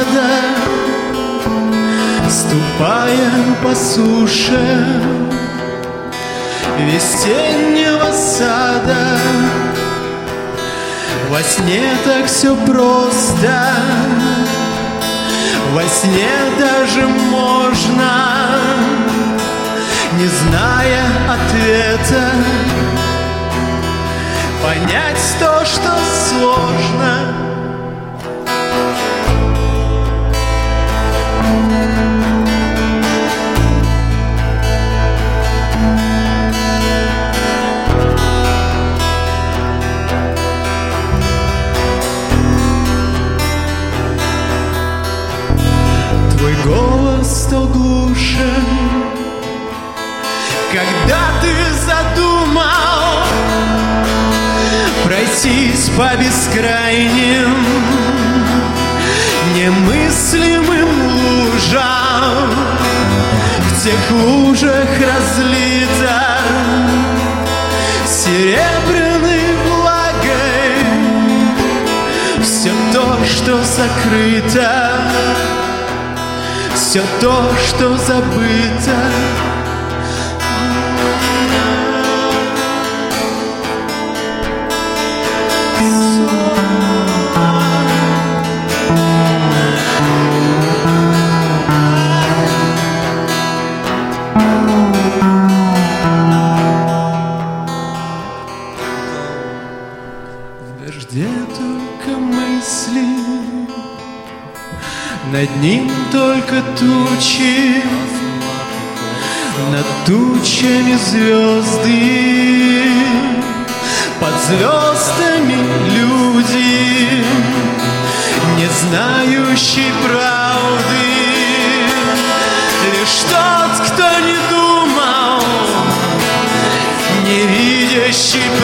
сада, ступая по суше весеннего сада. Во сне так все просто, во сне даже можно, не зная ответа, понять то, что сложно. Твой голос стал глуше, когда ты задумал пройтись по бескрайним немыслимым лужам. В тех лужах разлито серебряной влагой все то, что закрыто, все то, что забыто. В дожде только мысли, над ним только тучи, над тучами звезды, под звездами люди, не знающие правды. Лишь тот, кто не думал, не видящий